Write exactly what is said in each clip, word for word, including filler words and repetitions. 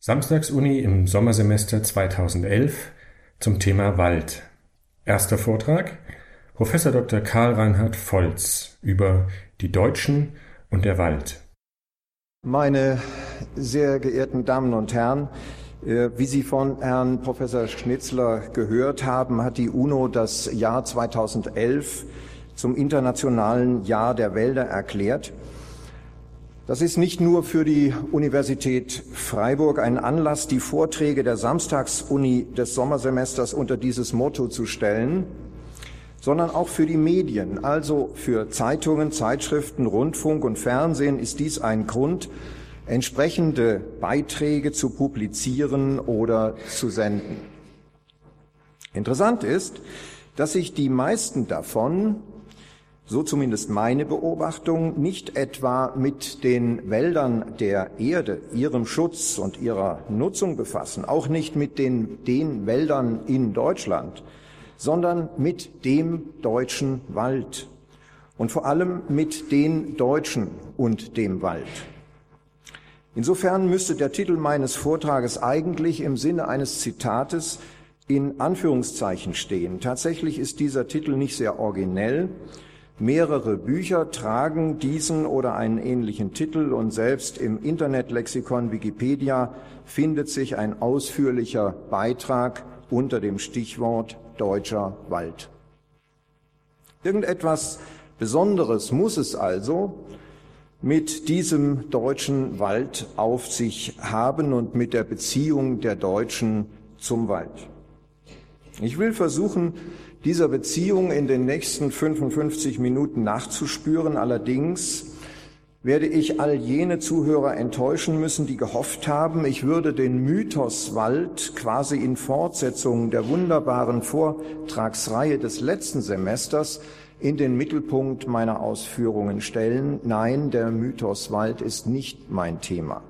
Samstagsuni im Sommersemester zweitausendelf zum Thema Wald. Erster Vortrag: Professor Doktor Karl-Reinhard Volz über die Deutschen und der Wald. Meine sehr geehrten Damen und Herren, wie Sie von Herrn Professor Schnitzler gehört haben, hat die UNO das Jahr zweitausendelf zum Internationalen Jahr der Wälder erklärt. Das ist nicht nur für die Universität Freiburg ein Anlass, die Vorträge der Samstagsuni des Sommersemesters unter dieses Motto zu stellen, sondern auch für die Medien, also für Zeitungen, Zeitschriften, Rundfunk und Fernsehen ist dies ein Grund, entsprechende Beiträge zu publizieren oder zu senden. Interessant ist, dass sich die meisten davon, so zumindest meine Beobachtung, nicht etwa mit den Wäldern der Erde, ihrem Schutz und ihrer Nutzung befassen, auch nicht mit den, den Wäldern in Deutschland, sondern mit dem deutschen Wald und vor allem mit den Deutschen und dem Wald. Insofern müsste der Titel meines Vortrages eigentlich im Sinne eines Zitates in Anführungszeichen stehen. Tatsächlich ist dieser Titel nicht sehr originell. Mehrere Bücher tragen diesen oder einen ähnlichen Titel und selbst im Internetlexikon Wikipedia findet sich ein ausführlicher Beitrag unter dem Stichwort Deutscher Wald. Irgendetwas Besonderes muss es also mit diesem deutschen Wald auf sich haben und mit der Beziehung der Deutschen zum Wald. Ich will versuchen, dieser Beziehung in den nächsten fünfundfünfzig Minuten nachzuspüren. Allerdings werde ich all jene Zuhörer enttäuschen müssen, die gehofft haben, ich würde den Mythos Wald quasi in Fortsetzung der wunderbaren Vortragsreihe des letzten Semesters in den Mittelpunkt meiner Ausführungen stellen. Nein, der Mythos Wald ist nicht mein Thema.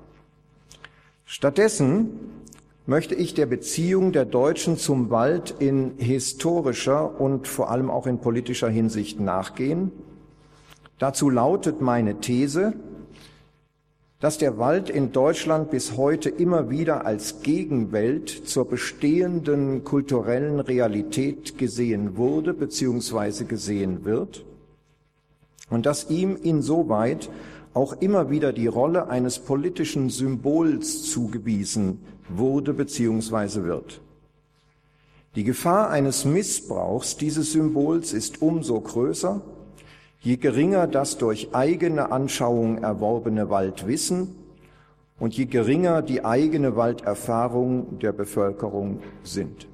Stattdessen möchte ich der Beziehung der Deutschen zum Wald in historischer und vor allem auch in politischer Hinsicht nachgehen. Dazu lautet meine These, dass der Wald in Deutschland bis heute immer wieder als Gegenwelt zur bestehenden kulturellen Realität gesehen wurde bzw. gesehen wird und dass ihm insoweit auch immer wieder die Rolle eines politischen Symbols zugewiesen wurde bzw. wird. Die Gefahr eines Missbrauchs dieses Symbols ist umso größer, je geringer das durch eigene Anschauung erworbene Waldwissen und je geringer die eigene Walderfahrung der Bevölkerung sind.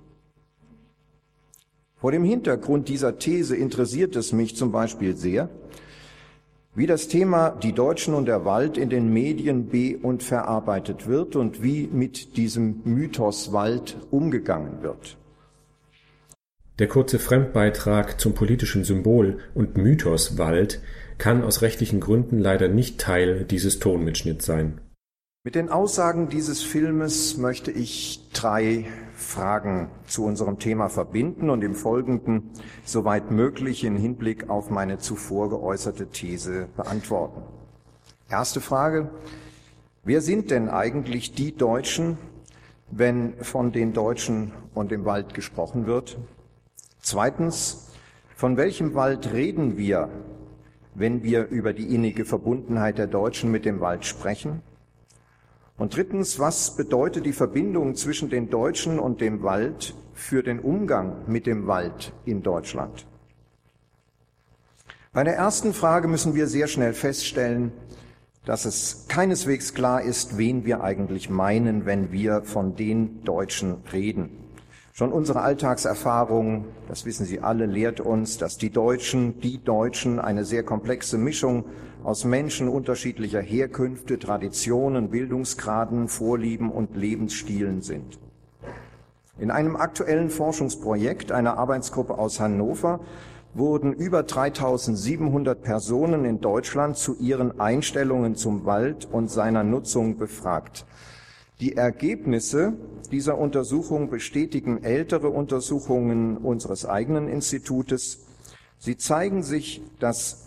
Vor dem Hintergrund dieser These interessiert es mich zum Beispiel sehr, wie das Thema die Deutschen und der Wald in den Medien be- und verarbeitet wird und wie mit diesem Mythos Wald umgegangen wird. Der kurze Fremdbeitrag zum politischen Symbol und Mythos Wald kann aus rechtlichen Gründen leider nicht Teil dieses Tonmitschnitts sein. Mit den Aussagen dieses Filmes möchte ich drei Fragen zu unserem Thema verbinden und im Folgenden soweit möglich in Hinblick auf meine zuvor geäußerte These beantworten. Erste Frage: Wer sind denn eigentlich die Deutschen, wenn von den Deutschen und dem Wald gesprochen wird? Zweitens: Von welchem Wald reden wir, wenn wir über die innige Verbundenheit der Deutschen mit dem Wald sprechen? Und drittens, was bedeutet die Verbindung zwischen den Deutschen und dem Wald für den Umgang mit dem Wald in Deutschland? Bei der ersten Frage müssen wir sehr schnell feststellen, dass es keineswegs klar ist, wen wir eigentlich meinen, wenn wir von den Deutschen reden. Schon unsere Alltagserfahrung, das wissen Sie alle, lehrt uns, dass die Deutschen, die Deutschen eine sehr komplexe Mischung aus Menschen unterschiedlicher Herkünfte, Traditionen, Bildungsgraden, Vorlieben und Lebensstilen sind. In einem aktuellen Forschungsprojekt einer Arbeitsgruppe aus Hannover wurden über dreitausendsiebenhundert Personen in Deutschland zu ihren Einstellungen zum Wald und seiner Nutzung befragt. Die Ergebnisse dieser Untersuchung bestätigen ältere Untersuchungen unseres eigenen Institutes. Sie zeigen sich, dass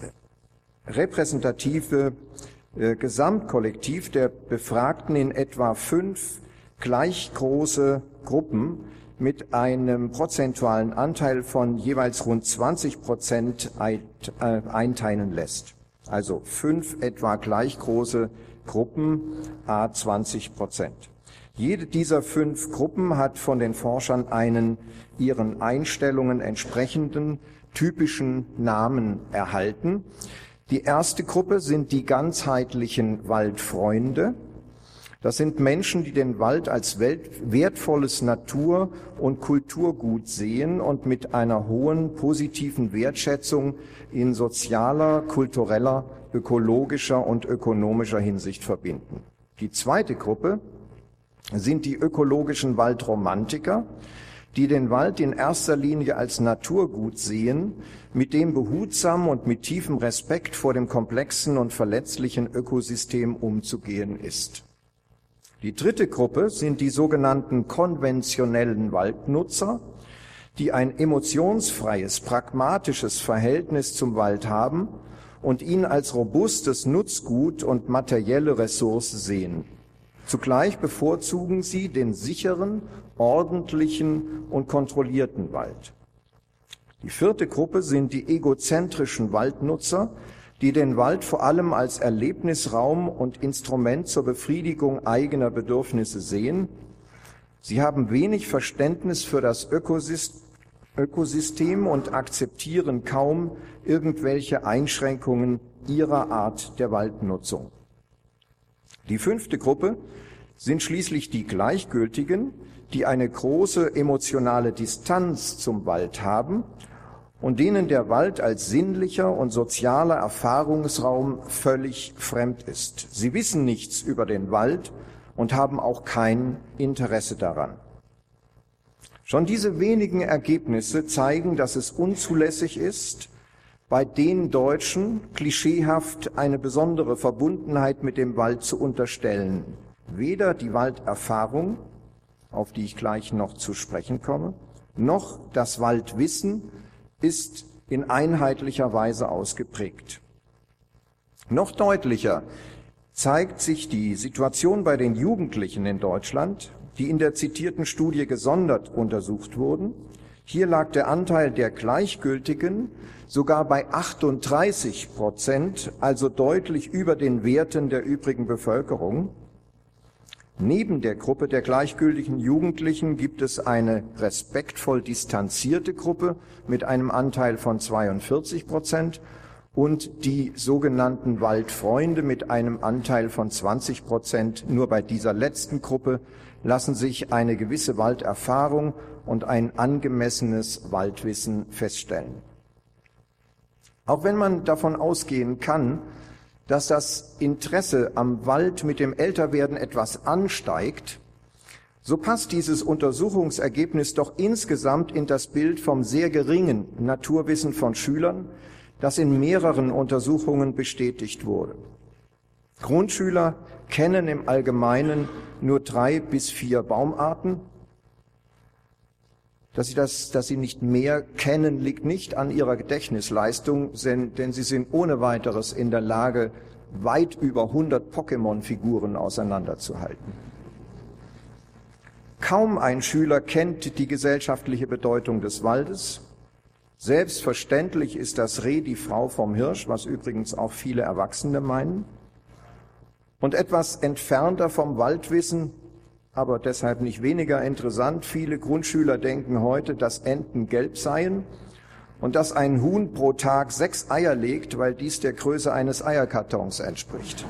repräsentative äh, Gesamtkollektiv der Befragten in etwa fünf gleich große Gruppen mit einem prozentualen Anteil von jeweils rund zwanzig Prozent einteilen lässt. Also fünf etwa gleich große Gruppen, à zwanzig Prozent. Jede dieser fünf Gruppen hat von den Forschern einen ihren Einstellungen entsprechenden typischen Namen erhalten. Die erste Gruppe sind die ganzheitlichen Waldfreunde. Das sind Menschen, die den Wald als wertvolles Natur- und Kulturgut sehen und mit einer hohen positiven Wertschätzung in sozialer, kultureller, ökologischer und ökonomischer Hinsicht verbinden. Die zweite Gruppe sind die ökologischen Waldromantiker, die den Wald in erster Linie als Naturgut sehen, mit dem behutsam und mit tiefem Respekt vor dem komplexen und verletzlichen Ökosystem umzugehen ist. Die dritte Gruppe sind die sogenannten konventionellen Waldnutzer, die ein emotionsfreies, pragmatisches Verhältnis zum Wald haben und ihn als robustes Nutzgut und materielle Ressource sehen. Zugleich bevorzugen sie den sicheren, ordentlichen und kontrollierten Wald. Die vierte Gruppe sind die egozentrischen Waldnutzer, die den Wald vor allem als Erlebnisraum und Instrument zur Befriedigung eigener Bedürfnisse sehen. Sie haben wenig Verständnis für das Ökosystem und akzeptieren kaum irgendwelche Einschränkungen ihrer Art der Waldnutzung. Die fünfte Gruppe sind schließlich die Gleichgültigen, die eine große emotionale Distanz zum Wald haben und denen der Wald als sinnlicher und sozialer Erfahrungsraum völlig fremd ist. Sie wissen nichts über den Wald und haben auch kein Interesse daran. Schon diese wenigen Ergebnisse zeigen, dass es unzulässig ist, bei den Deutschen klischeehaft eine besondere Verbundenheit mit dem Wald zu unterstellen. Weder die Walderfahrung, auf die ich gleich noch zu sprechen komme, noch das Waldwissen ist in einheitlicher Weise ausgeprägt. Noch deutlicher zeigt sich die Situation bei den Jugendlichen in Deutschland, die in der zitierten Studie gesondert untersucht wurden. Hier lag der Anteil der Gleichgültigen sogar bei achtunddreißig Prozent, also deutlich über den Werten der übrigen Bevölkerung. Neben der Gruppe der gleichgültigen Jugendlichen gibt es eine respektvoll distanzierte Gruppe mit einem Anteil von zweiundvierzig Prozent und die sogenannten Waldfreunde mit einem Anteil von zwanzig Prozent. Nur bei dieser letzten Gruppe lassen sich eine gewisse Walderfahrung und ein angemessenes Waldwissen feststellen. Auch wenn man davon ausgehen kann, dass das Interesse am Wald mit dem Älterwerden etwas ansteigt, so passt dieses Untersuchungsergebnis doch insgesamt in das Bild vom sehr geringen Naturwissen von Schülern, das in mehreren Untersuchungen bestätigt wurde. Grundschüler kennen im Allgemeinen nur drei bis vier Baumarten. Dass sie, das, dass sie nicht mehr kennen, liegt nicht an ihrer Gedächtnisleistung, denn sie sind ohne weiteres in der Lage, weit über hundert Pokémon-Figuren auseinanderzuhalten. Kaum ein Schüler kennt die gesellschaftliche Bedeutung des Waldes. Selbstverständlich ist das Reh die Frau vom Hirsch, was übrigens auch viele Erwachsene meinen. Und etwas entfernter vom Waldwissen, aber deshalb nicht weniger interessant, viele Grundschüler denken heute, dass Enten gelb seien und dass ein Huhn pro Tag sechs Eier legt, weil dies der Größe eines Eierkartons entspricht.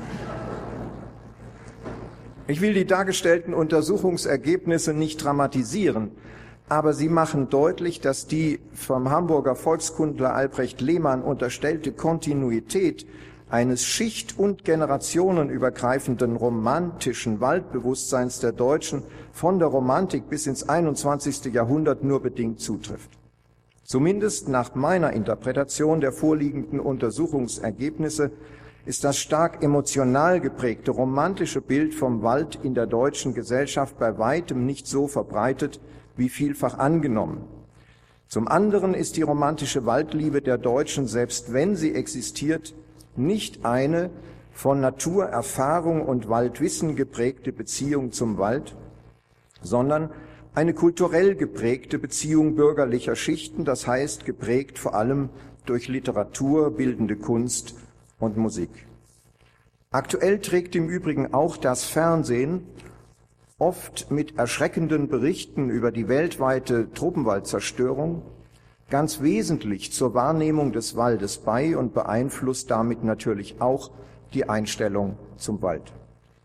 Ich will die dargestellten Untersuchungsergebnisse nicht dramatisieren, aber sie machen deutlich, dass die vom Hamburger Volkskundler Albrecht Lehmann unterstellte Kontinuität eines schicht- und generationenübergreifenden romantischen Waldbewusstseins der Deutschen von der Romantik bis ins einundzwanzigste Jahrhundert nur bedingt zutrifft. Zumindest nach meiner Interpretation der vorliegenden Untersuchungsergebnisse ist das stark emotional geprägte romantische Bild vom Wald in der deutschen Gesellschaft bei weitem nicht so verbreitet wie vielfach angenommen. Zum anderen ist die romantische Waldliebe der Deutschen, selbst wenn sie existiert, nicht eine von Naturerfahrung und Waldwissen geprägte Beziehung zum Wald, sondern eine kulturell geprägte Beziehung bürgerlicher Schichten, das heißt geprägt vor allem durch Literatur, bildende Kunst und Musik. Aktuell trägt im Übrigen auch das Fernsehen, oft mit erschreckenden Berichten über die weltweite Tropenwaldzerstörung, ganz wesentlich zur Wahrnehmung des Waldes bei und beeinflusst damit natürlich auch die Einstellung zum Wald.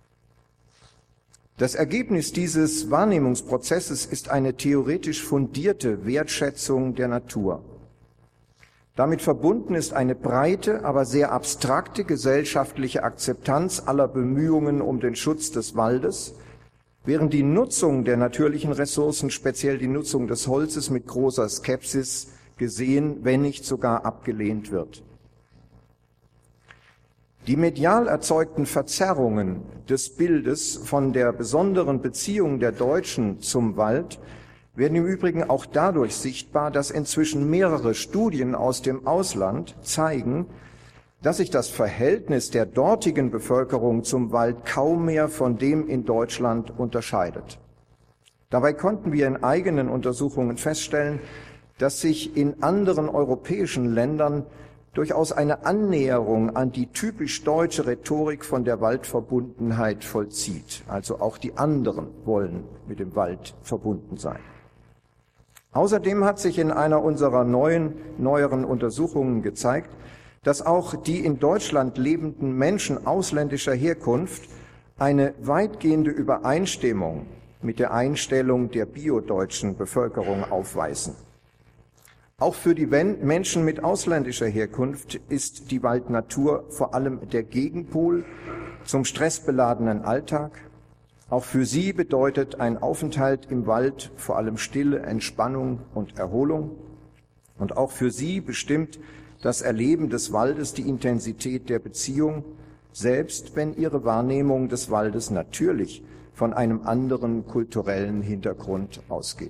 Das Ergebnis dieses Wahrnehmungsprozesses ist eine theoretisch fundierte Wertschätzung der Natur. Damit verbunden ist eine breite, aber sehr abstrakte gesellschaftliche Akzeptanz aller Bemühungen um den Schutz des Waldes, während die Nutzung der natürlichen Ressourcen, speziell die Nutzung des Holzes, mit großer Skepsis gesehen, wenn nicht sogar abgelehnt wird. Die medial erzeugten Verzerrungen des Bildes von der besonderen Beziehung der Deutschen zum Wald werden im Übrigen auch dadurch sichtbar, dass inzwischen mehrere Studien aus dem Ausland zeigen, dass sich das Verhältnis der dortigen Bevölkerung zum Wald kaum mehr von dem in Deutschland unterscheidet. Dabei konnten wir in eigenen Untersuchungen feststellen, dass sich in anderen europäischen Ländern durchaus eine Annäherung an die typisch deutsche Rhetorik von der Waldverbundenheit vollzieht. Also auch die anderen wollen mit dem Wald verbunden sein. Außerdem hat sich in einer unserer neuen, neueren Untersuchungen gezeigt, dass auch die in Deutschland lebenden Menschen ausländischer Herkunft eine weitgehende Übereinstimmung mit der Einstellung der biodeutschen Bevölkerung aufweisen. Auch für die Menschen mit ausländischer Herkunft ist die Waldnatur vor allem der Gegenpol zum stressbeladenen Alltag. Auch für sie bedeutet ein Aufenthalt im Wald vor allem Stille, Entspannung und Erholung. Und auch für sie bestimmt das Erleben des Waldes die Intensität der Beziehung, selbst wenn ihre Wahrnehmung des Waldes natürlich von einem anderen kulturellen Hintergrund ausgeht.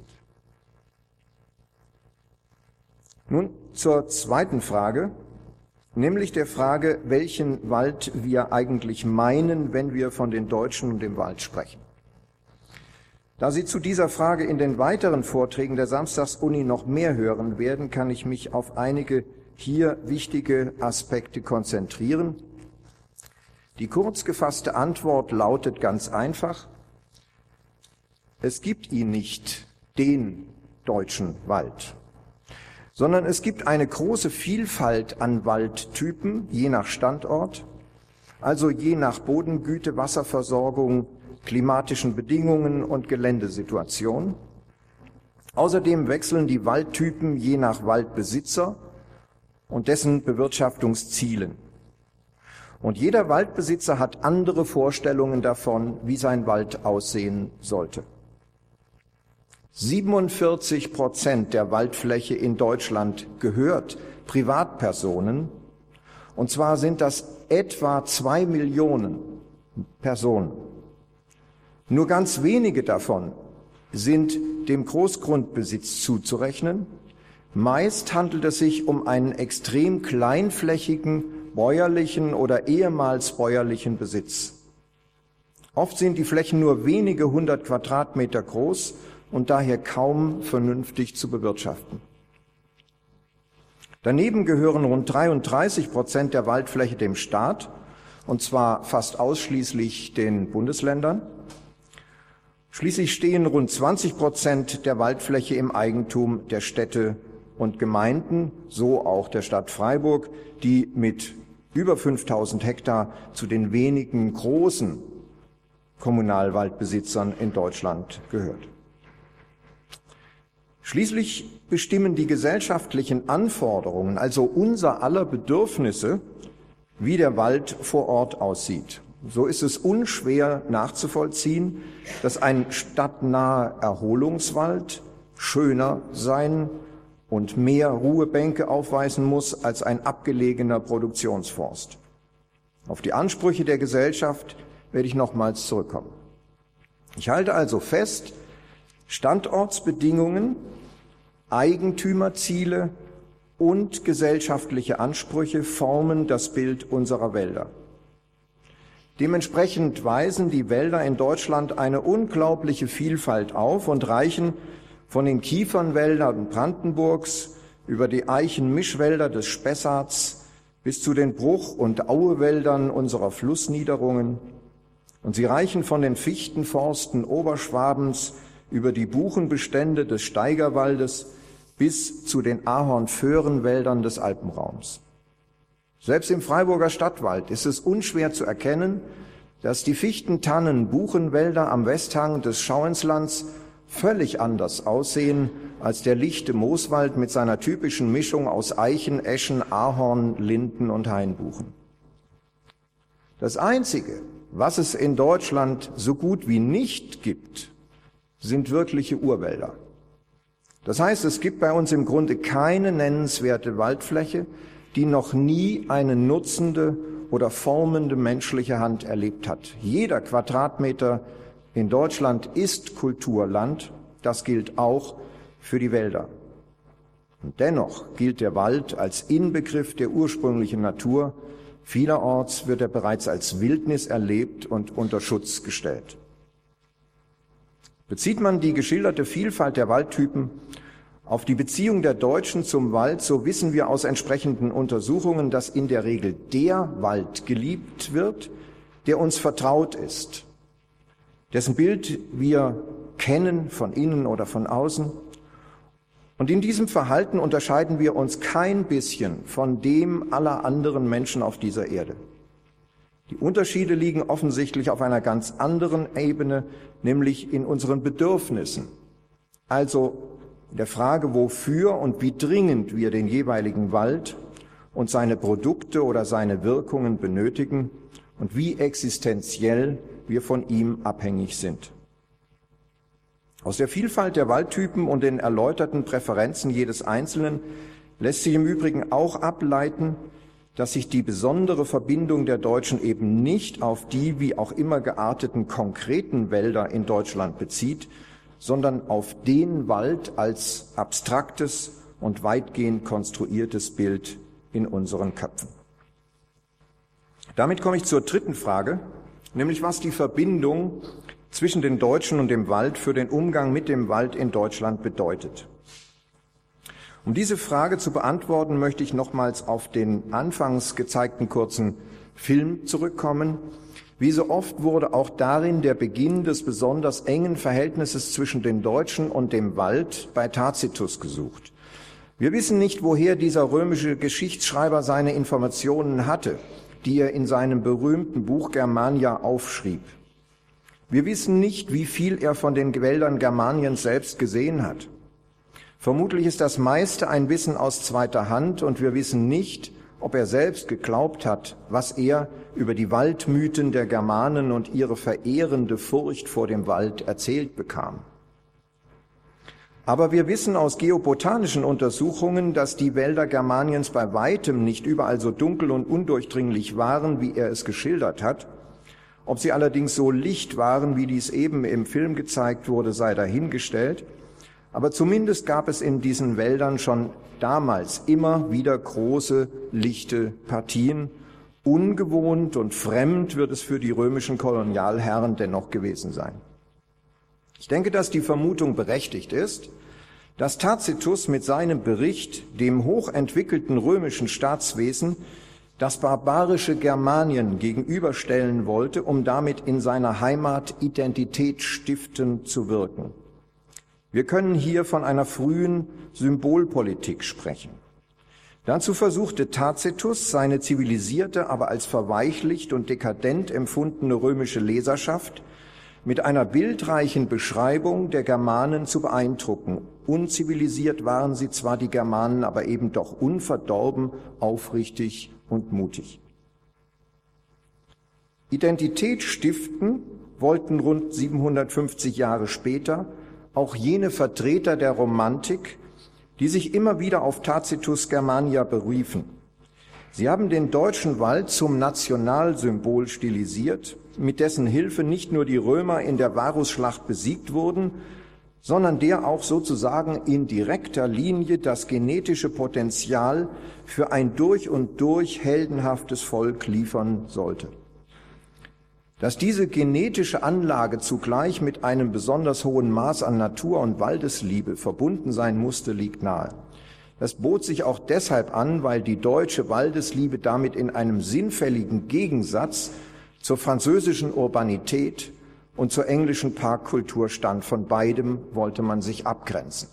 Nun zur zweiten Frage, nämlich der Frage, welchen Wald wir eigentlich meinen, wenn wir von den Deutschen und dem Wald sprechen. Da Sie zu dieser Frage in den weiteren Vorträgen der Samstagsuni noch mehr hören werden, kann ich mich auf einige hier wichtige Aspekte konzentrieren. Die kurz gefasste Antwort lautet ganz einfach: Es gibt ihn nicht, den deutschen Wald, sondern es gibt eine große Vielfalt an Waldtypen, je nach Standort, also je nach Bodengüte, Wasserversorgung, klimatischen Bedingungen und Geländesituation. Außerdem wechseln die Waldtypen je nach Waldbesitzer und dessen Bewirtschaftungszielen. Und jeder Waldbesitzer hat andere Vorstellungen davon, wie sein Wald aussehen sollte. siebenundvierzig Prozent der Waldfläche in Deutschland gehört Privatpersonen, und zwar sind das etwa zwei Millionen Personen. Nur ganz wenige davon sind dem Großgrundbesitz zuzurechnen. Meist handelt es sich um einen extrem kleinflächigen, bäuerlichen oder ehemals bäuerlichen Besitz. Oft sind die Flächen nur wenige hundert Quadratmeter groß und daher kaum vernünftig zu bewirtschaften. Daneben gehören rund dreiunddreißig Prozent der Waldfläche dem Staat, und zwar fast ausschließlich den Bundesländern. Schließlich stehen rund zwanzig Prozent der Waldfläche im Eigentum der Städte und Gemeinden, so auch der Stadt Freiburg, die mit über fünftausend Hektar zu den wenigen großen Kommunalwaldbesitzern in Deutschland gehört. Schließlich bestimmen die gesellschaftlichen Anforderungen, also unser aller Bedürfnisse, wie der Wald vor Ort aussieht. So ist es unschwer nachzuvollziehen, dass ein stadtnaher Erholungswald schöner sein und mehr Ruhebänke aufweisen muss als ein abgelegener Produktionsforst. Auf die Ansprüche der Gesellschaft werde ich nochmals zurückkommen. Ich halte also fest, Standortsbedingungen, Eigentümerziele und gesellschaftliche Ansprüche formen das Bild unserer Wälder. Dementsprechend weisen die Wälder in Deutschland eine unglaubliche Vielfalt auf und reichen von den Kiefernwäldern Brandenburgs über die Eichenmischwälder des Spessarts bis zu den Bruch- und Auewäldern unserer Flussniederungen. Und sie reichen von den Fichtenforsten Oberschwabens über die Buchenbestände des Steigerwaldes bis zu den Ahornföhrenwäldern des Alpenraums. Selbst im Freiburger Stadtwald ist es unschwer zu erkennen, dass die Fichten-Tannen-Buchenwälder am Westhang des Schauinslands völlig anders aussehen als der lichte Mooswald mit seiner typischen Mischung aus Eichen, Eschen, Ahorn, Linden und Hainbuchen. Das Einzige, was es in Deutschland so gut wie nicht gibt, sind wirkliche Urwälder. Das heißt, es gibt bei uns im Grunde keine nennenswerte Waldfläche, die noch nie eine nutzende oder formende menschliche Hand erlebt hat. Jeder Quadratmeter in Deutschland ist Kulturland. Das gilt auch für die Wälder. Und dennoch gilt der Wald als Inbegriff der ursprünglichen Natur. Vielerorts wird er bereits als Wildnis erlebt und unter Schutz gestellt. Bezieht man die geschilderte Vielfalt der Waldtypen auf die Beziehung der Deutschen zum Wald, so wissen wir aus entsprechenden Untersuchungen, dass in der Regel der Wald geliebt wird, der uns vertraut ist, dessen Bild wir kennen von innen oder von außen. Und in diesem Verhalten unterscheiden wir uns kein bisschen von dem aller anderen Menschen auf dieser Erde. Die Unterschiede liegen offensichtlich auf einer ganz anderen Ebene, nämlich in unseren Bedürfnissen. Also in der Frage, wofür und wie dringend wir den jeweiligen Wald und seine Produkte oder seine Wirkungen benötigen und wie existenziell wir von ihm abhängig sind. Aus der Vielfalt der Waldtypen und den erläuterten Präferenzen jedes Einzelnen lässt sich im Übrigen auch ableiten, dass sich die besondere Verbindung der Deutschen eben nicht auf die wie auch immer gearteten konkreten Wälder in Deutschland bezieht, sondern auf den Wald als abstraktes und weitgehend konstruiertes Bild in unseren Köpfen. Damit komme ich zur dritten Frage, nämlich was die Verbindung zwischen den Deutschen und dem Wald für den Umgang mit dem Wald in Deutschland bedeutet. Um diese Frage zu beantworten, möchte ich nochmals auf den anfangs gezeigten kurzen Film zurückkommen. Wie so oft wurde auch darin der Beginn des besonders engen Verhältnisses zwischen den Deutschen und dem Wald bei Tacitus gesucht. Wir wissen nicht, woher dieser römische Geschichtsschreiber seine Informationen hatte, die er in seinem berühmten Buch Germania aufschrieb. Wir wissen nicht, wie viel er von den Wäldern Germaniens selbst gesehen hat. Vermutlich ist das meiste ein Wissen aus zweiter Hand und wir wissen nicht, ob er selbst geglaubt hat, was er über die Waldmythen der Germanen und ihre verehrende Furcht vor dem Wald erzählt bekam. Aber wir wissen aus geobotanischen Untersuchungen, dass die Wälder Germaniens bei weitem nicht überall so dunkel und undurchdringlich waren, wie er es geschildert hat. Ob sie allerdings so licht waren, wie dies eben im Film gezeigt wurde, sei dahingestellt. Aber zumindest gab es in diesen Wäldern schon damals immer wieder große, lichte Partien. Ungewohnt und fremd wird es für die römischen Kolonialherren dennoch gewesen sein. Ich denke, dass die Vermutung berechtigt ist, dass Tacitus mit seinem Bericht dem hochentwickelten römischen Staatswesen das barbarische Germanien gegenüberstellen wollte, um damit in seiner Heimat Identität stiftend zu wirken. Wir können hier von einer frühen Symbolpolitik sprechen. Dazu versuchte Tacitus, seine zivilisierte, aber als verweichlicht und dekadent empfundene römische Leserschaft mit einer bildreichen Beschreibung der Germanen zu beeindrucken. Unzivilisiert waren sie zwar, die Germanen, aber eben doch unverdorben, aufrichtig und mutig. Identität stiften wollten rund siebenhundertfünfzig Jahre später auch jene Vertreter der Romantik, die sich immer wieder auf Tacitus Germania beriefen. Sie haben den deutschen Wald zum Nationalsymbol stilisiert, mit dessen Hilfe nicht nur die Römer in der Varusschlacht besiegt wurden, sondern der auch sozusagen in direkter Linie das genetische Potenzial für ein durch und durch heldenhaftes Volk liefern sollte. Dass diese genetische Anlage zugleich mit einem besonders hohen Maß an Natur- und Waldesliebe verbunden sein musste, liegt nahe. Das bot sich auch deshalb an, weil die deutsche Waldesliebe damit in einem sinnfälligen Gegensatz zur französischen Urbanität und zur englischen Parkkultur stand. Von beidem wollte man sich abgrenzen.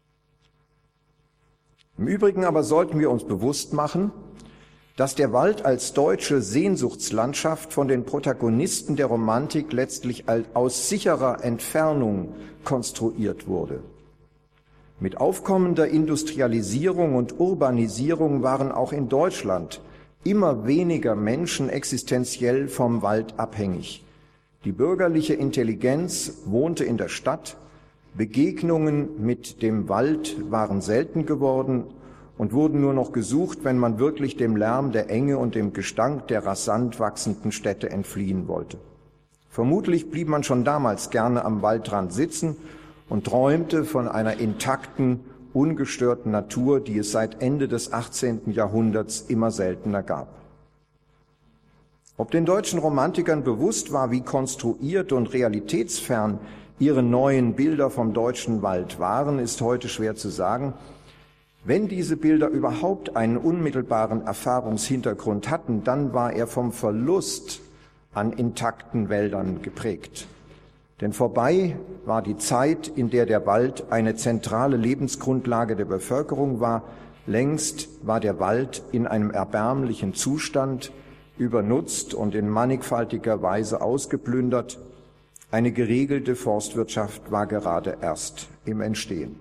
Im Übrigen aber sollten wir uns bewusst machen, dass der Wald als deutsche Sehnsuchtslandschaft von den Protagonisten der Romantik letztlich aus sicherer Entfernung konstruiert wurde. Mit aufkommender Industrialisierung und Urbanisierung waren auch in Deutschland immer weniger Menschen existenziell vom Wald abhängig. Die bürgerliche Intelligenz wohnte in der Stadt, Begegnungen mit dem Wald waren selten geworden und wurden nur noch gesucht, wenn man wirklich dem Lärm der Enge und dem Gestank der rasant wachsenden Städte entfliehen wollte. Vermutlich blieb man schon damals gerne am Waldrand sitzen und träumte von einer intakten, ungestörten Natur, die es seit Ende des achtzehnten Jahrhunderts immer seltener gab. Ob den deutschen Romantikern bewusst war, wie konstruiert und realitätsfern ihre neuen Bilder vom deutschen Wald waren, ist heute schwer zu sagen. Wenn diese Bilder überhaupt einen unmittelbaren Erfahrungshintergrund hatten, dann war er vom Verlust an intakten Wäldern geprägt. Denn vorbei war die Zeit, in der der Wald eine zentrale Lebensgrundlage der Bevölkerung war. Längst war der Wald in einem erbärmlichen Zustand, übernutzt und in mannigfaltiger Weise ausgeplündert. Eine geregelte Forstwirtschaft war gerade erst im Entstehen.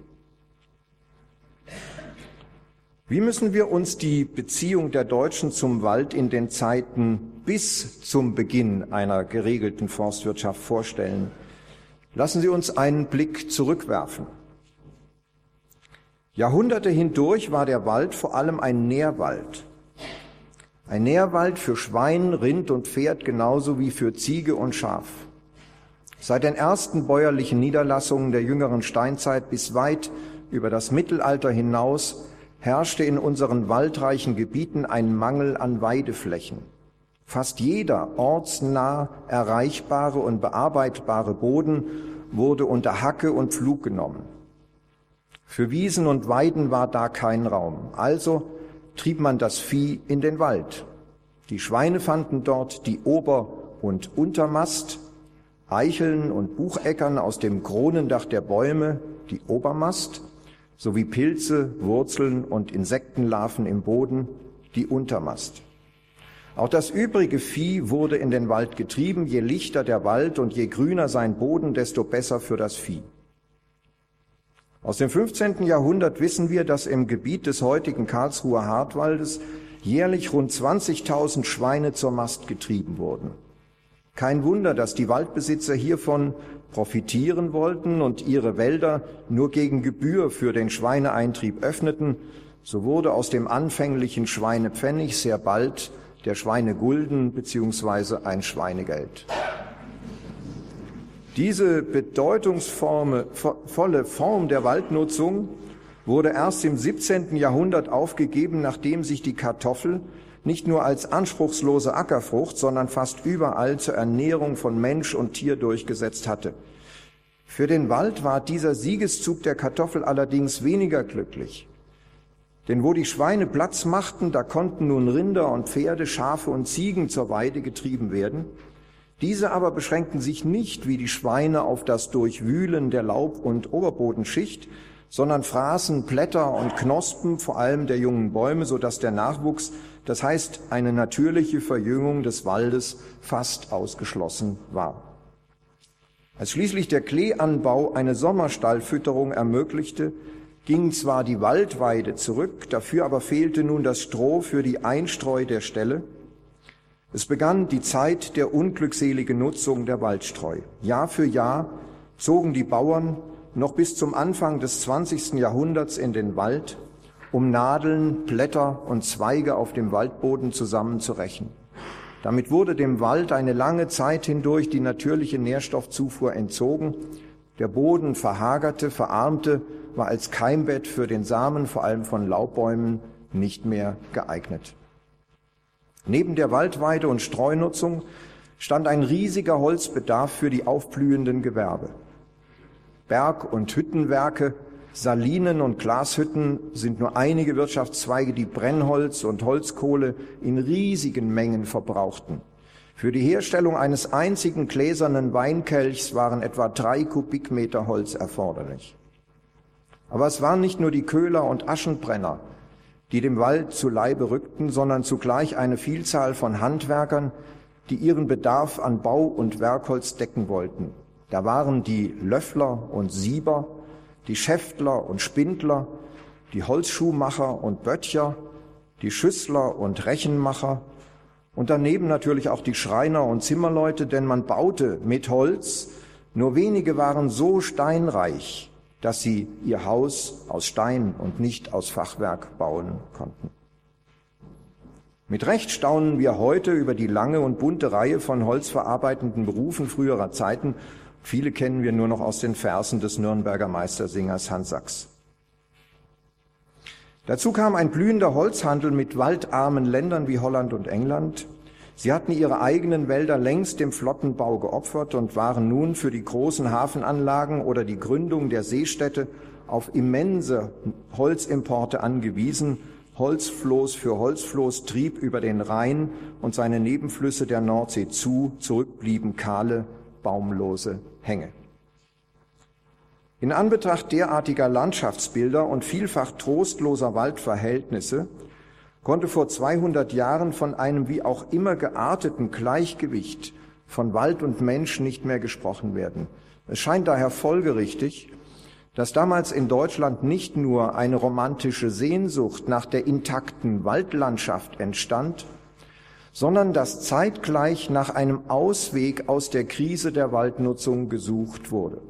Wie müssen wir uns die Beziehung der Deutschen zum Wald in den Zeiten bis zum Beginn einer geregelten Forstwirtschaft vorstellen? Lassen Sie uns einen Blick zurückwerfen. Jahrhunderte hindurch war der Wald vor allem ein Nährwald. Ein Nährwald für Schwein, Rind und Pferd genauso wie für Ziege und Schaf. Seit den ersten bäuerlichen Niederlassungen der jüngeren Steinzeit bis weit über das Mittelalter hinaus herrschte in unseren waldreichen Gebieten ein Mangel an Weideflächen. Fast jeder ortsnah erreichbare und bearbeitbare Boden wurde unter Hacke und Pflug genommen. Für Wiesen und Weiden war da kein Raum. Also trieb man das Vieh in den Wald. Die Schweine fanden dort die Ober- und Untermast, Eicheln und Bucheckern aus dem Kronendach der Bäume, die Obermast, sowie Pilze, Wurzeln und Insektenlarven im Boden, die Untermast. Auch das übrige Vieh wurde in den Wald getrieben. Je lichter der Wald und je grüner sein Boden, desto besser für das Vieh. Aus dem fünfzehnten Jahrhundert wissen wir, dass im Gebiet des heutigen Karlsruher Hartwaldes jährlich rund zwanzigtausend Schweine zur Mast getrieben wurden. Kein Wunder, dass die Waldbesitzer hiervon profitieren wollten und ihre Wälder nur gegen Gebühr für den Schweineeintrieb öffneten. So wurde aus dem anfänglichen Schweinepfennig sehr bald der Schweinegulden beziehungsweise ein Schweinegeld. Diese bedeutungsvolle Form der Waldnutzung wurde erst im siebzehnten Jahrhundert aufgegeben, nachdem sich die Kartoffel nicht nur als anspruchslose Ackerfrucht, sondern fast überall zur Ernährung von Mensch und Tier durchgesetzt hatte. Für den Wald war dieser Siegeszug der Kartoffel allerdings weniger glücklich. Denn wo die Schweine Platz machten, da konnten nun Rinder und Pferde, Schafe und Ziegen zur Weide getrieben werden. Diese aber beschränkten sich nicht wie die Schweine auf das Durchwühlen der Laub- und Oberbodenschicht, sondern fraßen Blätter und Knospen, vor allem der jungen Bäume, sodass der Nachwuchs, das heißt eine natürliche Verjüngung des Waldes, fast ausgeschlossen war. Als schließlich der Kleeanbau eine Sommerstallfütterung ermöglichte, ging zwar die Waldweide zurück, dafür aber fehlte nun das Stroh für die Einstreu der Ställe. Es begann die Zeit der unglückseligen Nutzung der Waldstreu. Jahr für Jahr zogen die Bauern noch bis zum Anfang des zwanzigsten Jahrhunderts in den Wald, um Nadeln, Blätter und Zweige auf dem Waldboden zusammenzurechnen. Damit wurde dem Wald eine lange Zeit hindurch die natürliche Nährstoffzufuhr entzogen. Der Boden verhagerte, verarmte, war als Keimbett für den Samen, vor allem von Laubbäumen, nicht mehr geeignet. Neben der Waldweide und Streunutzung stand ein riesiger Holzbedarf für die aufblühenden Gewerbe. Berg- und Hüttenwerke, Salinen und Glashütten sind nur einige Wirtschaftszweige, die Brennholz und Holzkohle in riesigen Mengen verbrauchten. Für die Herstellung eines einzigen gläsernen Weinkelchs waren etwa drei Kubikmeter Holz erforderlich. Aber es waren nicht nur die Köhler und Aschenbrenner, die dem Wald zu Leibe rückten, sondern zugleich eine Vielzahl von Handwerkern, die ihren Bedarf an Bau- und Werkholz decken wollten. Da waren die Löffler und Sieber, die Schäftler und Spindler, die Holzschuhmacher und Böttcher, die Schüssler und Rechenmacher und daneben natürlich auch die Schreiner und Zimmerleute, denn man baute mit Holz. Nur wenige waren so steinreich, dass sie ihr Haus aus Stein und nicht aus Fachwerk bauen konnten. Mit Recht staunen wir heute über die lange und bunte Reihe von holzverarbeitenden Berufen früherer Zeiten. Viele kennen wir nur noch aus den Versen des Nürnberger Meistersingers Hans Sachs. Dazu kam ein blühender Holzhandel mit waldarmen Ländern wie Holland und England. Sie hatten ihre eigenen Wälder längst dem Flottenbau geopfert und waren nun für die großen Hafenanlagen oder die Gründung der Seestädte auf immense Holzimporte angewiesen. Holzfloß für Holzfloß trieb über den Rhein und seine Nebenflüsse der Nordsee zu, zurückblieben kahle, baumlose Hänge. In Anbetracht derartiger Landschaftsbilder und vielfach trostloser Waldverhältnisse konnte vor zweihundert Jahren von einem wie auch immer gearteten Gleichgewicht von Wald und Mensch nicht mehr gesprochen werden. Es scheint daher folgerichtig, dass damals in Deutschland nicht nur eine romantische Sehnsucht nach der intakten Waldlandschaft entstand, sondern dass zeitgleich nach einem Ausweg aus der Krise der Waldnutzung gesucht wurde.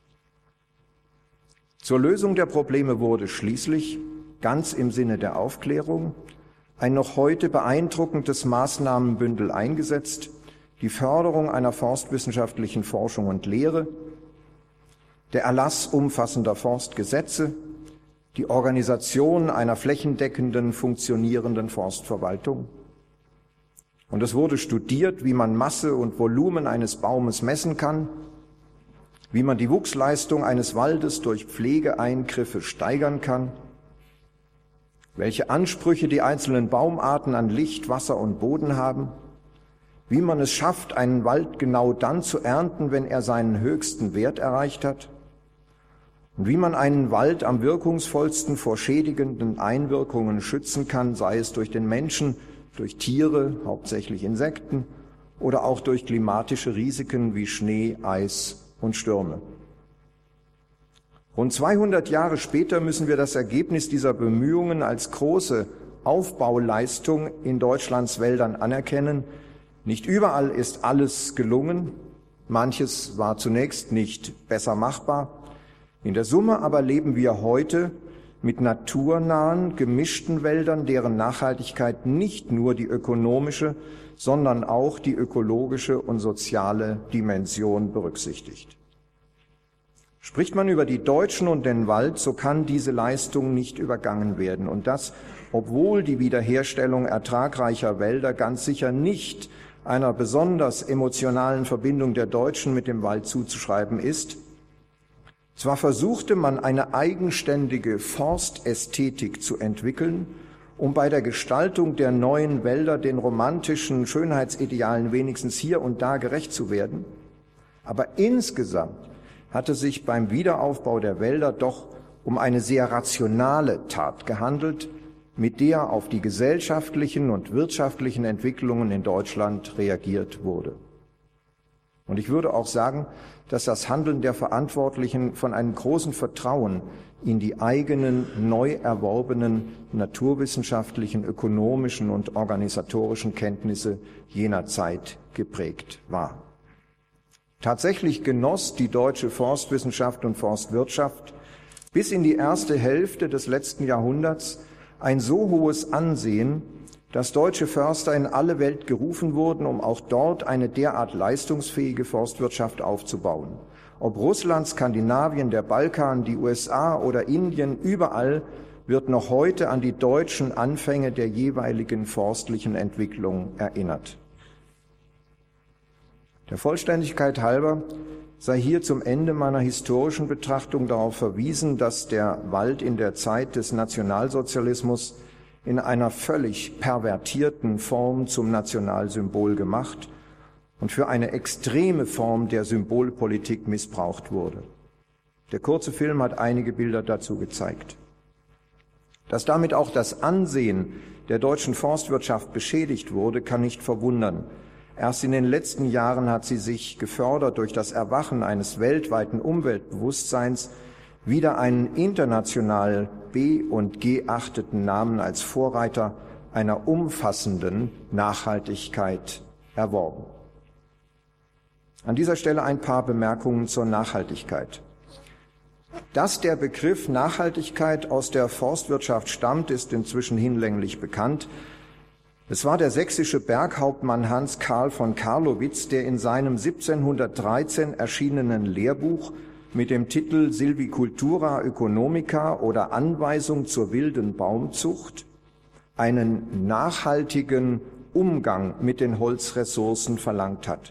Zur Lösung der Probleme wurde schließlich, ganz im Sinne der Aufklärung, ein noch heute beeindruckendes Maßnahmenbündel eingesetzt, die Förderung einer forstwissenschaftlichen Forschung und Lehre, der Erlass umfassender Forstgesetze, die Organisation einer flächendeckenden, funktionierenden Forstverwaltung. Und es wurde studiert, wie man Masse und Volumen eines Baumes messen kann, wie man die Wuchsleistung eines Waldes durch Pflegeeingriffe steigern kann, welche Ansprüche die einzelnen Baumarten an Licht, Wasser und Boden haben, wie man es schafft, einen Wald genau dann zu ernten, wenn er seinen höchsten Wert erreicht hat, und wie man einen Wald am wirkungsvollsten vor schädigenden Einwirkungen schützen kann, sei es durch den Menschen, durch Tiere, hauptsächlich Insekten, oder auch durch klimatische Risiken wie Schnee, Eis und Stürme. Rund zweihundert Jahre später müssen wir das Ergebnis dieser Bemühungen als große Aufbauleistung in Deutschlands Wäldern anerkennen. Nicht überall ist alles gelungen, manches war zunächst nicht besser machbar. In der Summe aber leben wir heute mit naturnahen, gemischten Wäldern, deren Nachhaltigkeit nicht nur die ökonomische, sondern auch die ökologische und soziale Dimension berücksichtigt. Spricht man über die Deutschen und den Wald, so kann diese Leistung nicht übergangen werden. Und das, obwohl die Wiederherstellung ertragreicher Wälder ganz sicher nicht einer besonders emotionalen Verbindung der Deutschen mit dem Wald zuzuschreiben ist. Zwar versuchte man eine eigenständige Forstästhetik zu entwickeln, um bei der Gestaltung der neuen Wälder den romantischen Schönheitsidealen wenigstens hier und da gerecht zu werden, aber insgesamt hatte sich beim Wiederaufbau der Wälder doch um eine sehr rationale Tat gehandelt, mit der auf die gesellschaftlichen und wirtschaftlichen Entwicklungen in Deutschland reagiert wurde. Und ich würde auch sagen, dass das Handeln der Verantwortlichen von einem großen Vertrauen in die eigenen, neu erworbenen naturwissenschaftlichen, ökonomischen und organisatorischen Kenntnisse jener Zeit geprägt war. Tatsächlich genoss die deutsche Forstwissenschaft und Forstwirtschaft bis in die erste Hälfte des letzten Jahrhunderts ein so hohes Ansehen, dass deutsche Förster in alle Welt gerufen wurden, um auch dort eine derart leistungsfähige Forstwirtschaft aufzubauen. Ob Russland, Skandinavien, der Balkan, die U S A oder Indien, überall wird noch heute an die deutschen Anfänge der jeweiligen forstlichen Entwicklung erinnert. Der Vollständigkeit halber sei hier zum Ende meiner historischen Betrachtung darauf verwiesen, dass der Wald in der Zeit des Nationalsozialismus in einer völlig pervertierten Form zum Nationalsymbol gemacht und für eine extreme Form der Symbolpolitik missbraucht wurde. Der kurze Film hat einige Bilder dazu gezeigt. Dass damit auch das Ansehen der deutschen Forstwirtschaft beschädigt wurde, kann nicht verwundern. Erst in den letzten Jahren hat sie sich, gefördert durch das Erwachen eines weltweiten Umweltbewusstseins, wieder einen international be- und geachteten Namen als Vorreiter einer umfassenden Nachhaltigkeit erworben. An dieser Stelle ein paar Bemerkungen zur Nachhaltigkeit. Dass der Begriff Nachhaltigkeit aus der Forstwirtschaft stammt, ist inzwischen hinlänglich bekannt. Es war der sächsische Berghauptmann Hans Karl von Carlowitz, der in seinem siebzehnhundertdreizehn erschienenen Lehrbuch mit dem Titel Silvicultura Economica oder Anweisung zur wilden Baumzucht einen nachhaltigen Umgang mit den Holzressourcen verlangt hat.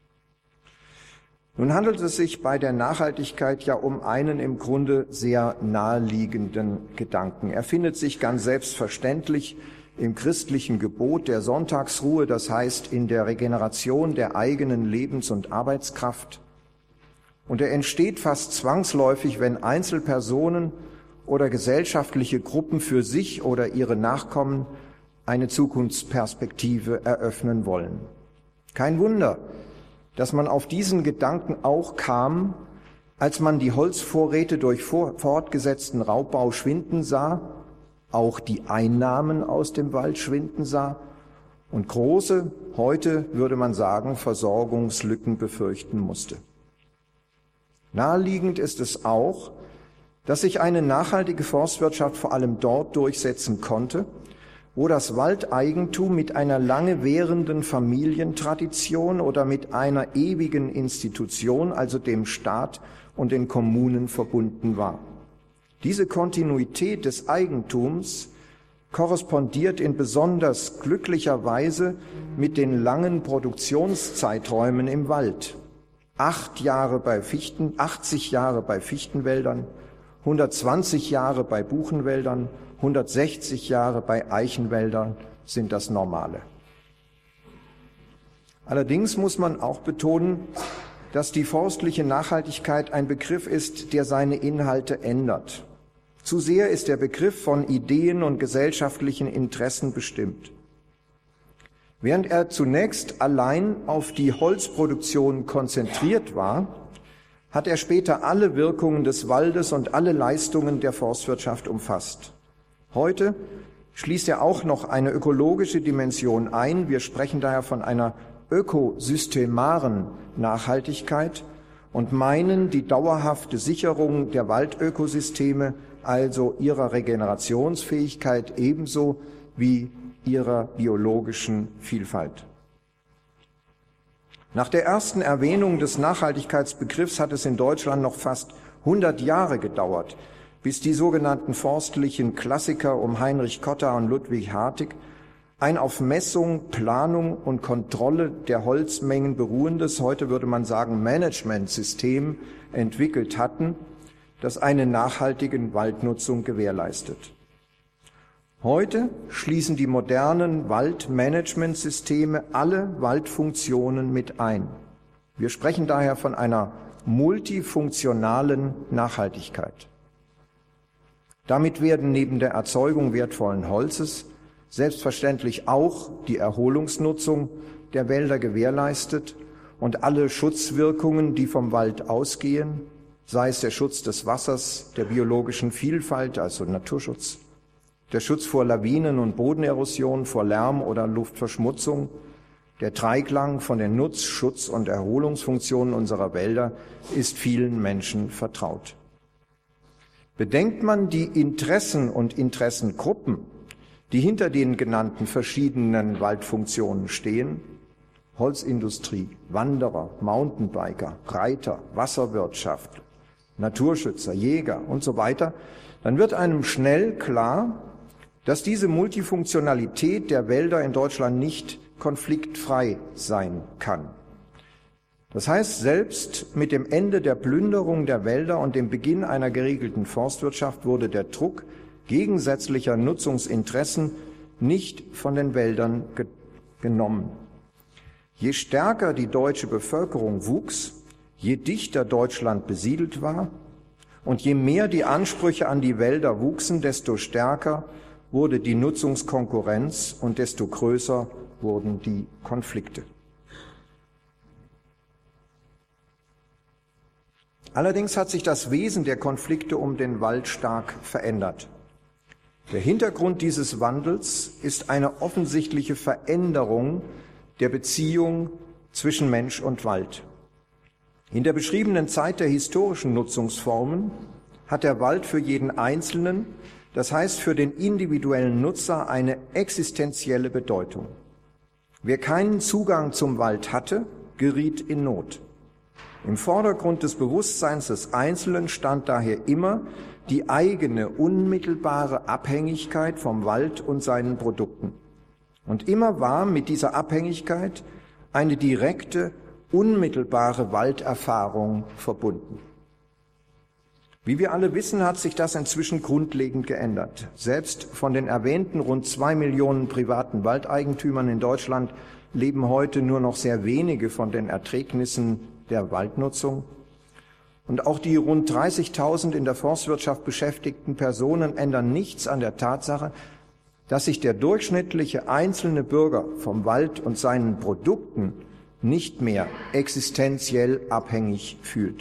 Nun handelt es sich bei der Nachhaltigkeit ja um einen im Grunde sehr naheliegenden Gedanken. Er findet sich ganz selbstverständlich im christlichen Gebot der Sonntagsruhe, das heißt in der Regeneration der eigenen Lebens- und Arbeitskraft. Und er entsteht fast zwangsläufig, wenn Einzelpersonen oder gesellschaftliche Gruppen für sich oder ihre Nachkommen eine Zukunftsperspektive eröffnen wollen. Kein Wunder, dass man auf diesen Gedanken auch kam, als man die Holzvorräte durch fortgesetzten Raubbau schwinden sah, auch die Einnahmen aus dem Wald schwinden sah und große, heute würde man sagen, Versorgungslücken befürchten musste. Naheliegend ist es auch, dass sich eine nachhaltige Forstwirtschaft vor allem dort durchsetzen konnte, wo das Waldeigentum mit einer lange währenden Familientradition oder mit einer ewigen Institution, also dem Staat und den Kommunen, verbunden war. Diese Kontinuität des Eigentums korrespondiert in besonders glücklicher Weise mit den langen Produktionszeiträumen im Wald. Acht Jahre bei Fichten, achtzig Jahre bei Fichtenwäldern, hundertzwanzig Jahre bei Buchenwäldern, hundertsechzig Jahre bei Eichenwäldern sind das Normale. Allerdings muss man auch betonen, dass die forstliche Nachhaltigkeit ein Begriff ist, der seine Inhalte ändert. Zu sehr ist der Begriff von Ideen und gesellschaftlichen Interessen bestimmt. Während er zunächst allein auf die Holzproduktion konzentriert war, hat er später alle Wirkungen des Waldes und alle Leistungen der Forstwirtschaft umfasst. Heute schließt er auch noch eine ökologische Dimension ein. Wir sprechen daher von einer ökosystemaren Nachhaltigkeit und meinen die dauerhafte Sicherung der Waldökosysteme, also ihrer Regenerationsfähigkeit ebenso wie ihrer biologischen Vielfalt. Nach der ersten Erwähnung des Nachhaltigkeitsbegriffs hat es in Deutschland noch fast hundert Jahre gedauert, bis die sogenannten forstlichen Klassiker um Heinrich Kotter und Ludwig Hartig ein auf Messung, Planung und Kontrolle der Holzmengen beruhendes, heute würde man sagen, Managementsystem entwickelt hatten, das eine nachhaltige Waldnutzung gewährleistet. Heute schließen die modernen Waldmanagementsysteme alle Waldfunktionen mit ein. Wir sprechen daher von einer multifunktionalen Nachhaltigkeit. Damit werden neben der Erzeugung wertvollen Holzes selbstverständlich auch die Erholungsnutzung der Wälder gewährleistet und alle Schutzwirkungen, die vom Wald ausgehen, sei es der Schutz des Wassers, der biologischen Vielfalt, also Naturschutz, der Schutz vor Lawinen- und Bodenerosion, vor Lärm oder Luftverschmutzung, der Dreiklang von den Nutz-, Schutz- und Erholungsfunktionen unserer Wälder ist vielen Menschen vertraut. Bedenkt man die Interessen und Interessengruppen, die hinter den genannten verschiedenen Waldfunktionen stehen, Holzindustrie, Wanderer, Mountainbiker, Reiter, Wasserwirtschaft, Naturschützer, Jäger und so weiter, dann wird einem schnell klar, dass diese Multifunktionalität der Wälder in Deutschland nicht konfliktfrei sein kann. Das heißt, selbst mit dem Ende der Plünderung der Wälder und dem Beginn einer geregelten Forstwirtschaft wurde der Druck gegensätzlicher Nutzungsinteressen nicht von den Wäldern ge- genommen. Je stärker die deutsche Bevölkerung wuchs, je dichter Deutschland besiedelt war und je mehr die Ansprüche an die Wälder wuchsen, desto stärker wurde die Nutzungskonkurrenz und desto größer wurden die Konflikte. Allerdings hat sich das Wesen der Konflikte um den Wald stark verändert. Der Hintergrund dieses Wandels ist eine offensichtliche Veränderung der Beziehung zwischen Mensch und Wald. In der beschriebenen Zeit der historischen Nutzungsformen hat der Wald für jeden Einzelnen, das heißt für den individuellen Nutzer, eine existenzielle Bedeutung. Wer keinen Zugang zum Wald hatte, geriet in Not. Im Vordergrund des Bewusstseins des Einzelnen stand daher immer die eigene unmittelbare Abhängigkeit vom Wald und seinen Produkten. Und immer war mit dieser Abhängigkeit eine direkte, unmittelbare Walderfahrung verbunden. Wie wir alle wissen, hat sich das inzwischen grundlegend geändert. Selbst von den erwähnten rund zwei Millionen privaten Waldeigentümern in Deutschland leben heute nur noch sehr wenige von den Erträgnissen der Waldnutzung. Und auch die rund dreißigtausend in der Forstwirtschaft beschäftigten Personen ändern nichts an der Tatsache, dass sich der durchschnittliche einzelne Bürger vom Wald und seinen Produkten nicht mehr existenziell abhängig fühlt.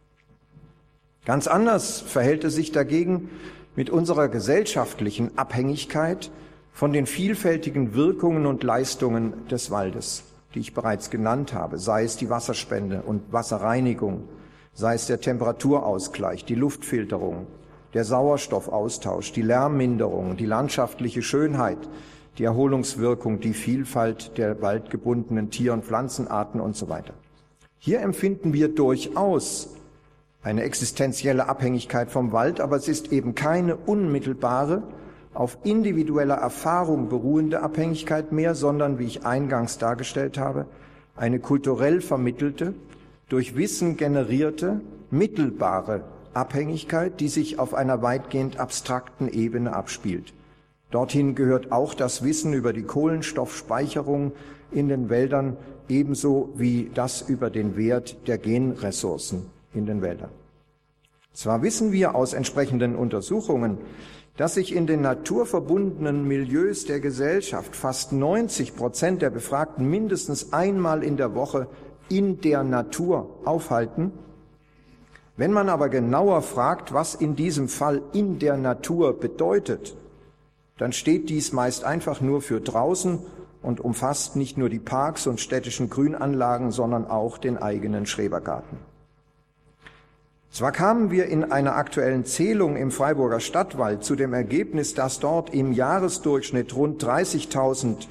Ganz anders verhält es sich dagegen mit unserer gesellschaftlichen Abhängigkeit von den vielfältigen Wirkungen und Leistungen des Waldes, die ich bereits genannt habe, sei es die Wasserspende und Wasserreinigung, sei es der Temperaturausgleich, die Luftfilterung, der Sauerstoffaustausch, die Lärmminderung, die landschaftliche Schönheit, die Erholungswirkung, die Vielfalt der waldgebundenen Tier- und Pflanzenarten und so weiter. Hier empfinden wir durchaus eine existenzielle Abhängigkeit vom Wald, aber es ist eben keine unmittelbare, auf individueller Erfahrung beruhende Abhängigkeit mehr, sondern, wie ich eingangs dargestellt habe, eine kulturell vermittelte, durch Wissen generierte, mittelbare Abhängigkeit, die sich auf einer weitgehend abstrakten Ebene abspielt. Dorthin gehört auch das Wissen über die Kohlenstoffspeicherung in den Wäldern, ebenso wie das über den Wert der Genressourcen in den Wäldern. Zwar wissen wir aus entsprechenden Untersuchungen, dass sich in den naturverbundenen Milieus der Gesellschaft fast neunzig Prozent der Befragten mindestens einmal in der Woche in der Natur aufhalten. Wenn man aber genauer fragt, was in diesem Fall in der Natur bedeutet, dann steht dies meist einfach nur für draußen und umfasst nicht nur die Parks und städtischen Grünanlagen, sondern auch den eigenen Schrebergarten. Zwar kamen wir in einer aktuellen Zählung im Freiburger Stadtwald zu dem Ergebnis, dass dort im Jahresdurchschnitt rund dreißigtausend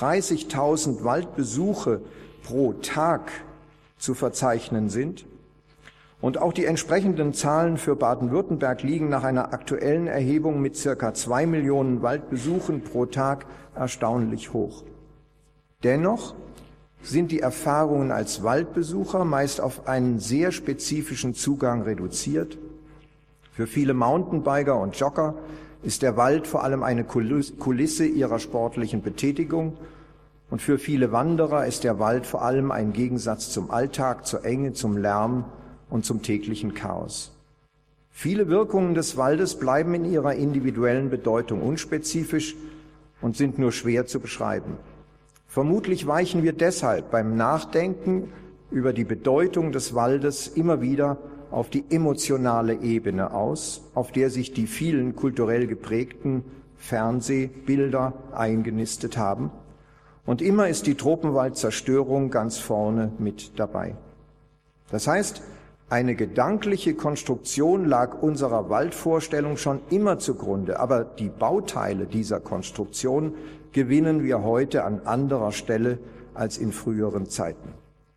Waldbesuche pro Tag zu verzeichnen sind. Und auch die entsprechenden Zahlen für Baden-Württemberg liegen nach einer aktuellen Erhebung mit circa zwei Millionen Waldbesuchen pro Tag erstaunlich hoch. Dennoch sind die Erfahrungen als Waldbesucher meist auf einen sehr spezifischen Zugang reduziert. Für viele Mountainbiker und Jogger ist der Wald vor allem eine Kulisse ihrer sportlichen Betätigung, und für viele Wanderer ist der Wald vor allem ein Gegensatz zum Alltag, zur Enge, zum Lärm und zum täglichen Chaos. Viele Wirkungen des Waldes bleiben in ihrer individuellen Bedeutung unspezifisch und sind nur schwer zu beschreiben. Vermutlich weichen wir deshalb beim Nachdenken über die Bedeutung des Waldes immer wieder auf die emotionale Ebene aus, auf der sich die vielen kulturell geprägten Fernsehbilder eingenistet haben. Und immer ist die Tropenwaldzerstörung ganz vorne mit dabei. Das heißt, eine gedankliche Konstruktion lag unserer Waldvorstellung schon immer zugrunde, aber die Bauteile dieser Konstruktion gewinnen wir heute an anderer Stelle als in früheren Zeiten.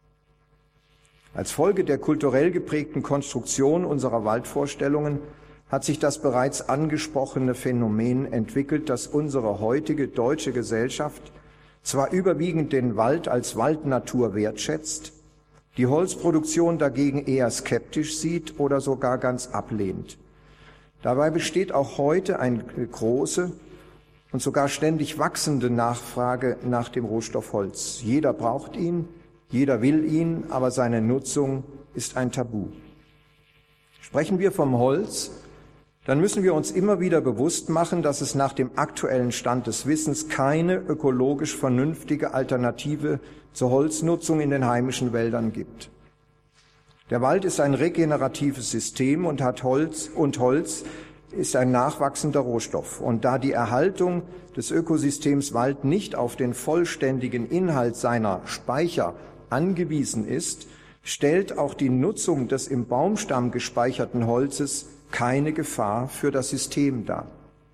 Als Folge der kulturell geprägten Konstruktion unserer Waldvorstellungen hat sich das bereits angesprochene Phänomen entwickelt, dass unsere heutige deutsche Gesellschaft zwar überwiegend den Wald als Waldnatur wertschätzt, die Holzproduktion dagegen eher skeptisch sieht oder sogar ganz ablehnt. Dabei besteht auch heute eine große und sogar ständig wachsende Nachfrage nach dem Rohstoff Holz. Jeder braucht ihn, jeder will ihn, aber seine Nutzung ist ein Tabu. Sprechen wir vom Holz, dann müssen wir uns immer wieder bewusst machen, dass es nach dem aktuellen Stand des Wissens keine ökologisch vernünftige Alternative zur Holznutzung in den heimischen Wäldern gibt. Der Wald ist ein regeneratives System und hat Holz und Holz ist ein nachwachsender Rohstoff. Und da die Erhaltung des Ökosystems Wald nicht auf den vollständigen Inhalt seiner Speicher angewiesen ist, stellt auch die Nutzung des im Baumstamm gespeicherten Holzes keine Gefahr für das System dar.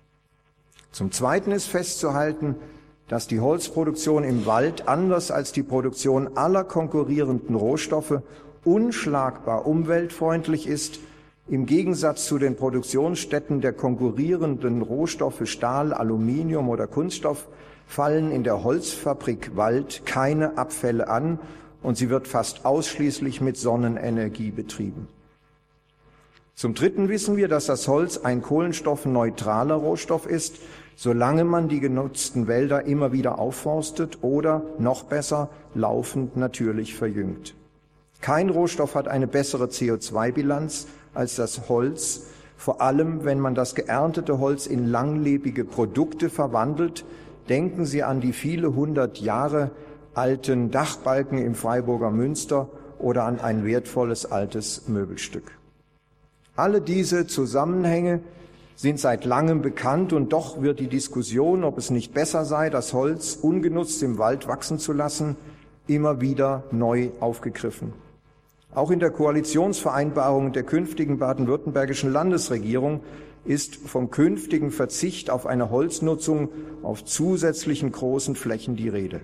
Zum Zweiten ist festzuhalten, dass die Holzproduktion im Wald anders als die Produktion aller konkurrierenden Rohstoffe unschlagbar umweltfreundlich ist. Im Gegensatz zu den Produktionsstätten der konkurrierenden Rohstoffe Stahl, Aluminium oder Kunststoff fallen in der Holzfabrik Wald keine Abfälle an und sie wird fast ausschließlich mit Sonnenenergie betrieben. Zum Dritten wissen wir, dass das Holz ein kohlenstoffneutraler Rohstoff ist, solange man die genutzten Wälder immer wieder aufforstet oder, noch besser, laufend natürlich verjüngt. Kein Rohstoff hat eine bessere C O zwei Bilanz als das Holz, vor allem wenn man das geerntete Holz in langlebige Produkte verwandelt. Denken Sie an die viele hundert Jahre alten Dachbalken im Freiburger Münster oder an ein wertvolles altes Möbelstück. Alle diese Zusammenhänge sind seit langem bekannt und doch wird die Diskussion, ob es nicht besser sei, das Holz ungenutzt im Wald wachsen zu lassen, immer wieder neu aufgegriffen. Auch in der Koalitionsvereinbarung der künftigen baden-württembergischen Landesregierung ist vom künftigen Verzicht auf eine Holznutzung auf zusätzlichen großen Flächen die Rede.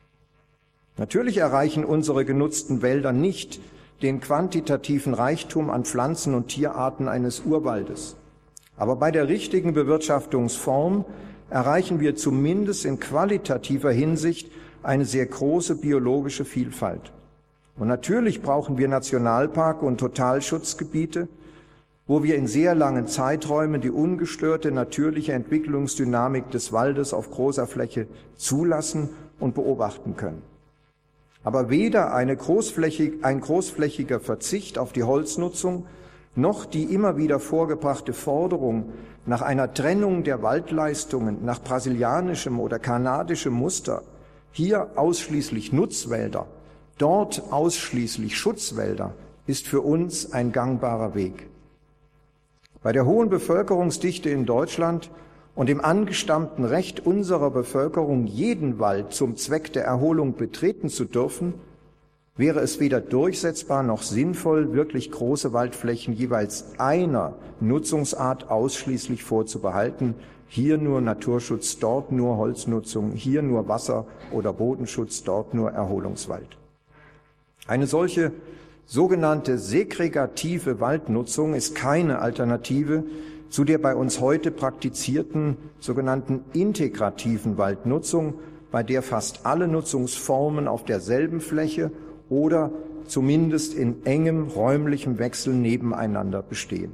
Natürlich erreichen unsere genutzten Wälder nicht den quantitativen Reichtum an Pflanzen- und Tierarten eines Urwaldes. Aber bei der richtigen Bewirtschaftungsform erreichen wir zumindest in qualitativer Hinsicht eine sehr große biologische Vielfalt. Und natürlich brauchen wir Nationalpark- und Totalschutzgebiete, wo wir in sehr langen Zeiträumen die ungestörte natürliche Entwicklungsdynamik des Waldes auf großer Fläche zulassen und beobachten können. Aber weder eine großflächig, ein großflächiger Verzicht auf die Holznutzung noch die immer wieder vorgebrachte Forderung nach einer Trennung der Waldleistungen nach brasilianischem oder kanadischem Muster, hier ausschließlich Nutzwälder, dort ausschließlich Schutzwälder, ist für uns ein gangbarer Weg. Bei der hohen Bevölkerungsdichte in Deutschland und dem angestammten Recht unserer Bevölkerung, jeden Wald zum Zweck der Erholung betreten zu dürfen, wäre es weder durchsetzbar noch sinnvoll, wirklich große Waldflächen jeweils einer Nutzungsart ausschließlich vorzubehalten. Hier nur Naturschutz, dort nur Holznutzung, hier nur Wasser- oder Bodenschutz, dort nur Erholungswald. Eine solche sogenannte segregative Waldnutzung ist keine Alternative zu der bei uns heute praktizierten sogenannten integrativen Waldnutzung, bei der fast alle Nutzungsformen auf derselben Fläche oder zumindest in engem räumlichem Wechsel nebeneinander bestehen.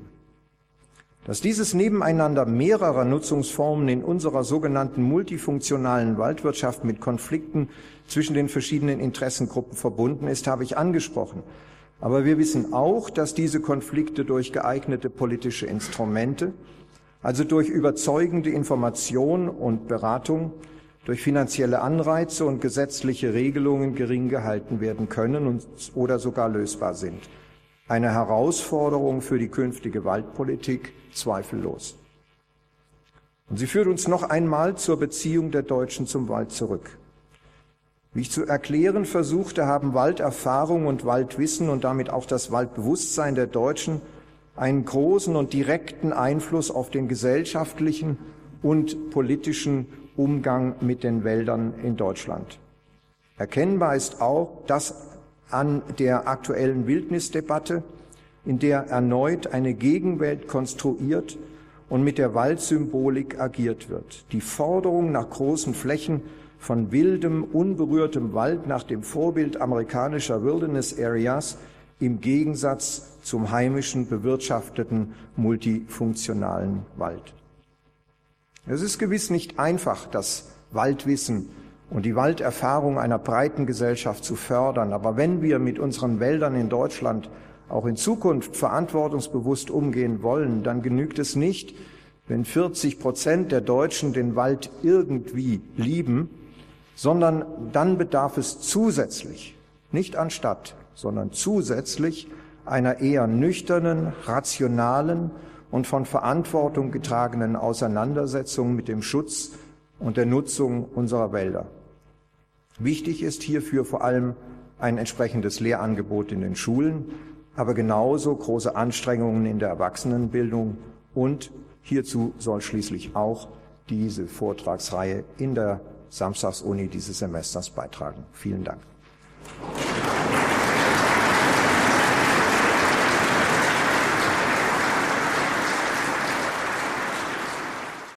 Dass dieses Nebeneinander mehrerer Nutzungsformen in unserer sogenannten multifunktionalen Waldwirtschaft mit Konflikten zwischen den verschiedenen Interessengruppen verbunden ist, habe ich angesprochen. Aber wir wissen auch, dass diese Konflikte durch geeignete politische Instrumente, also durch überzeugende Information und Beratung, durch finanzielle Anreize und gesetzliche Regelungen gering gehalten werden können und, oder sogar lösbar sind. Eine Herausforderung für die künftige Waldpolitik, zweifellos. Und sie führt uns noch einmal zur Beziehung der Deutschen zum Wald zurück. Wie ich zu erklären versuchte, haben Walderfahrung und Waldwissen und damit auch das Waldbewusstsein der Deutschen einen großen und direkten Einfluss auf den gesellschaftlichen und politischen Umgang mit den Wäldern in Deutschland. Erkennbar ist auch das an der aktuellen Wildnisdebatte, in der erneut eine Gegenwelt konstruiert und mit der Waldsymbolik agiert wird. Die Forderung nach großen Flächen von wildem, unberührtem Wald nach dem Vorbild amerikanischer Wilderness Areas im Gegensatz zum heimischen, bewirtschafteten, multifunktionalen Wald. Es ist gewiss nicht einfach, das Waldwissen und die Walderfahrung einer breiten Gesellschaft zu fördern. Aber wenn wir mit unseren Wäldern in Deutschland auch in Zukunft verantwortungsbewusst umgehen wollen, dann genügt es nicht, wenn vierzig Prozent der Deutschen den Wald irgendwie lieben, sondern dann bedarf es zusätzlich, nicht anstatt, sondern zusätzlich einer eher nüchternen, rationalen und von Verantwortung getragenen Auseinandersetzung mit dem Schutz und der Nutzung unserer Wälder. Wichtig ist hierfür vor allem ein entsprechendes Lehrangebot in den Schulen, aber genauso große Anstrengungen in der Erwachsenenbildung, und hierzu soll schließlich auch diese Vortragsreihe in der Samstagsuni dieses Semesters beitragen. Vielen Dank.